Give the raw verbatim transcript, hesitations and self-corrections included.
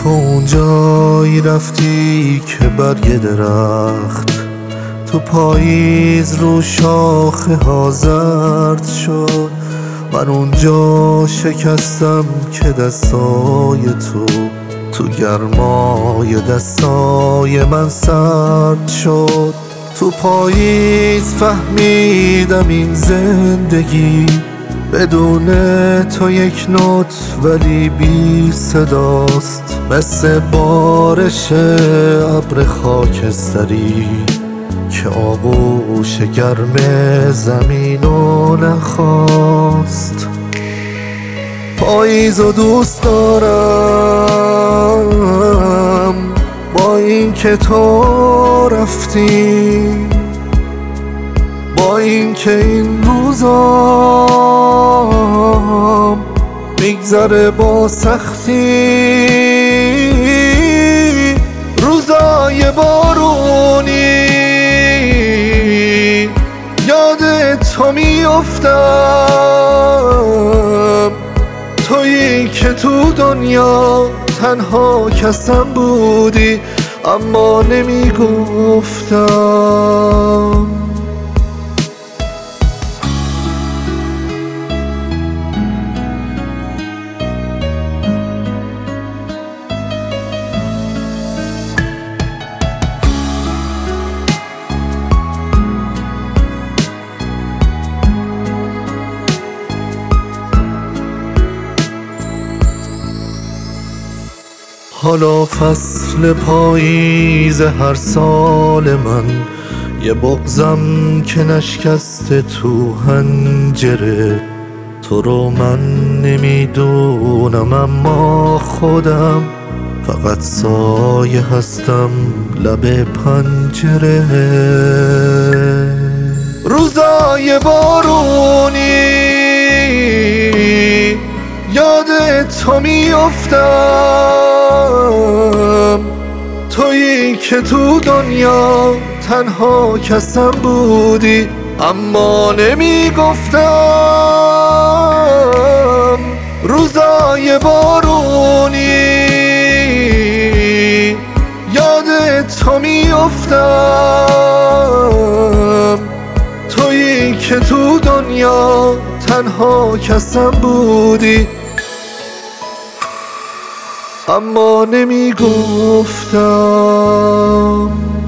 تو اونجایی رفتی که برگ درخت تو پاییز رو شاخه ها زرد شد. من اونجا شکستم که دستای تو تو گرمای دستای من سرد شد. تو پاییز فهمیدم این زندگی بدون تو یک نوت ولی بی صداست، مثل بارش ابر خاکستری که آغوش گرم زمینو نخواست. پاییزو دوست دارم با این که تو رفتی، با این که این روزام میگذره با سختی، روزای بارونی یاد تو میافتم، تویی که تو دنیا تنها کسم بودی اما نمیگفتم. حالا فصل پاییز هر سال من، یه بغضم که نشکسته تو حنجره. تو رو من نمیدونم اما خودم فقط سایه هستم لب پنجره. روزای بارونی یاد تو میافتم، تویی که تو دنیا تنها کسم بودی اما نمیگفتم. روزای بارونی یاد تو میافتم، تویی که تو دنیا تنها کسم بودی اما نمیگفتم.